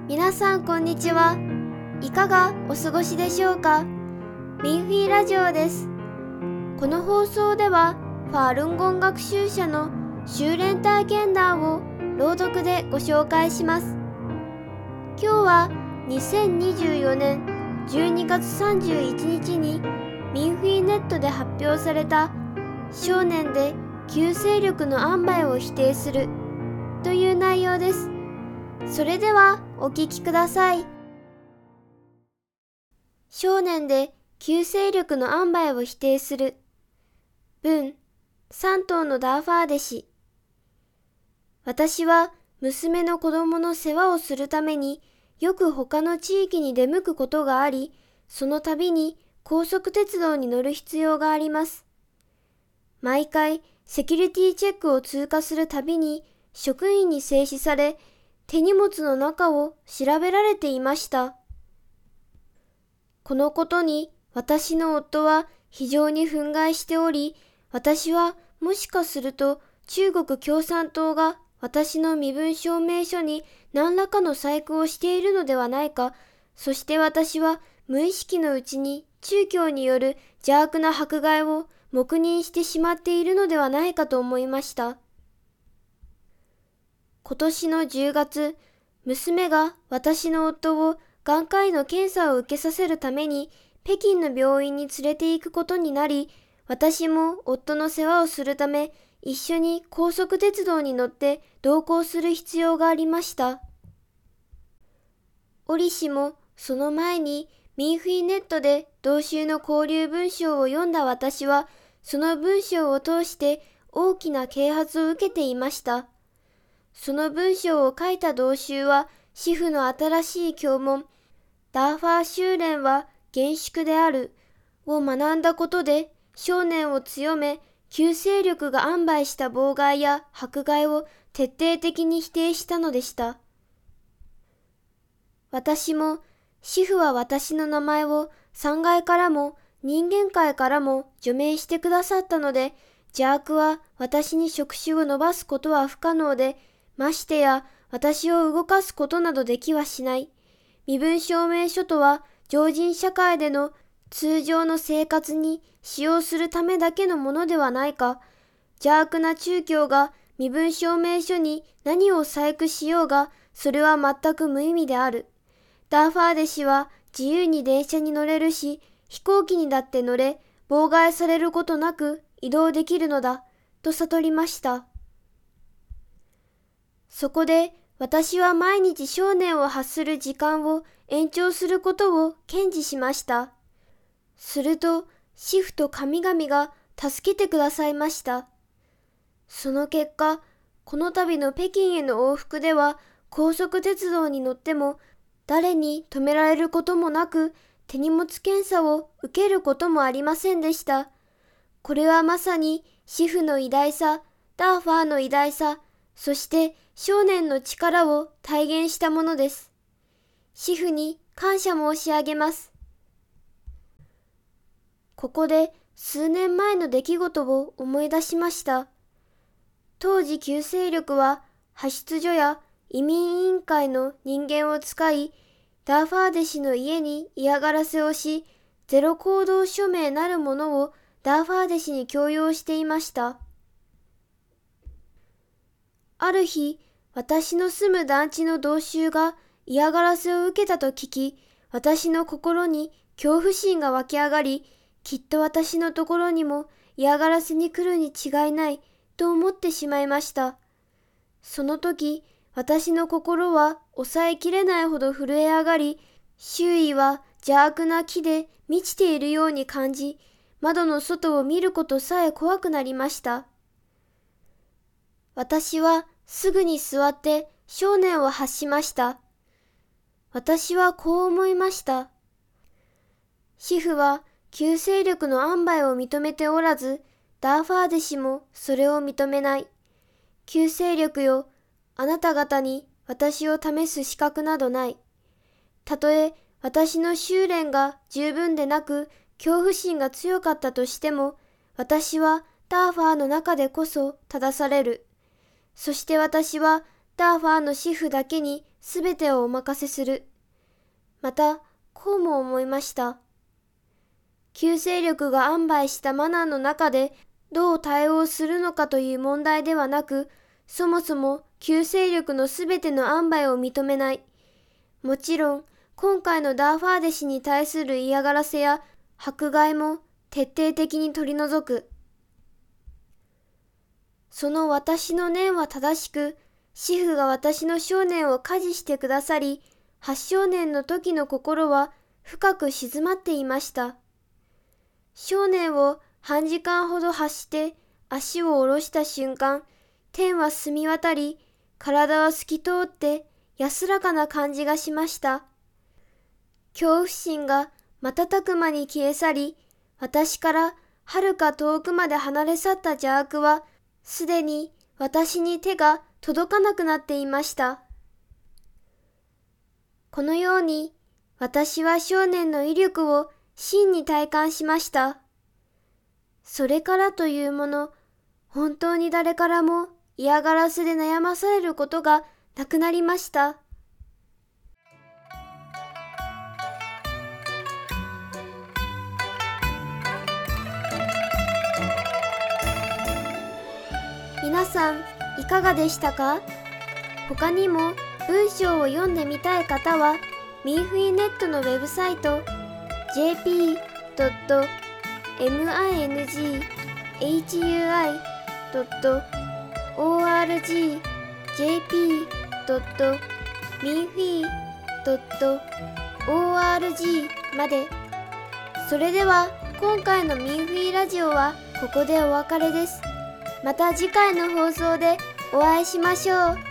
皆さんこんにちは。いかがお過ごしでしょうか。ミンフィーラジオです。この放送ではファールンゴン学習者の修練体験談を朗読でご紹介します。今日は2024年12月31日にミンフィーネットで発表された少年で旧勢力の塩梅を否定するという内容です。それではお聞きください。少年で旧勢力の塩梅を否定する。文、3頭のダーファー弟子。私は娘の子供の世話をするためによく他の地域に出向くことがあり、その度に高速鉄道に乗る必要があります。毎回セキュリティチェックを通過するたびに職員に制止され、手荷物の中を調べられていました。このことに私の夫は非常に憤慨しており、私はもしかすると中国共産党が私の身分証明書に何らかの細工をしているのではないか、そして私は無意識のうちに中共による邪悪な迫害を黙認してしまっているのではないかと思いました。今年の10月、娘が私の夫を眼科医の検査を受けさせるために北京の病院に連れて行くことになり、私も夫の世話をするため一緒に高速鉄道に乗って同行する必要がありました。折しもその前にミンフィーネットで同州の交流文章を読んだ私は、その文章を通して大きな啓発を受けていました。その文章を書いた同州は、支府の新しい教門、ダーファー修練は厳粛であるを学んだことで、少年を強め、旧勢力が塩梅した妨害や迫害を徹底的に否定したのでした。私も、支府は私の名前を3階からも人間界からも除名してくださったので、邪悪は私に触手を伸ばすことは不可能で、ましてや私を動かすことなどできはしない。身分証明書とは常人社会での通常の生活に使用するためだけのものではないか。邪悪な中共が身分証明書に何を細工しようが、それは全く無意味である。ダーファー弟子は自由に電車に乗れるし、飛行機にだって乗れ、妨害されることなく移動できるのだ、と悟りました。そこで私は毎日少年を発する時間を延長することを堅持しました。すると、支府と神々が助けてくださいました。その結果、この度の北京への往復では、高速鉄道に乗っても、誰に止められることもなく、手荷物検査を受けることもありませんでした。これはまさに支府の偉大さ、ダーファーの偉大さ、そして少年の力を体現したものです。支府に感謝申し上げます。ここで数年前の出来事を思い出しました。当時旧勢力は派出所や移民委員会の人間を使い、ダーファー弟子の家に嫌がらせをし、ゼロ行動署名なるものをダーファー弟子に強要していました。ある日、私の住む団地の同州が嫌がらせを受けたと聞き、私の心に恐怖心が湧き上がり、きっと私のところにも嫌がらせに来るに違いないと思ってしまいました。その時、私の心は抑えきれないほど震え上がり、周囲は邪悪な木で満ちているように感じ、窓の外を見ることさえ怖くなりました。私はすぐに座って少年を発しました。私はこう思いました。支府は旧勢力の塩梅を認めておらず、ダーファー弟子もそれを認めない。旧勢力よ、あなた方に私を試す資格などない。たとえ私の修練が十分でなく恐怖心が強かったとしても、私はダーファーの中でこそ正される。そして私はダーファーの支府だけにすべてをお任せする。また、こうも思いました。旧勢力が安排したマナーの中でどう対応するのかという問題ではなく、そもそも旧勢力のすべての安排を認めない。もちろん、今回のダーファーデ氏に対する嫌がらせや迫害も徹底的に取り除く。その私の念は正しく、師父が私の少年を加持してくださり、8少年の時の心は深く静まっていました。少年を半時間ほど発して足を下ろした瞬間、天は澄み渡り、体は透き通って安らかな感じがしました。恐怖心が瞬く間に消え去り、私から遥か遠くまで離れ去った邪悪は、すでに私に手が届かなくなっていました。このように、私は少年の威力を真に体感しました。それからというもの、本当に誰からも嫌がらせで悩まされることがなくなりました。皆さん、いかがでしたか？他にも文章を読んでみたい方は、ミーフィーネットのウェブサイト jp.minghui.org jp.minghui.org まで。それでは今回のミーフィーラジオはここでお別れです。また次回の放送でお会いしましょう。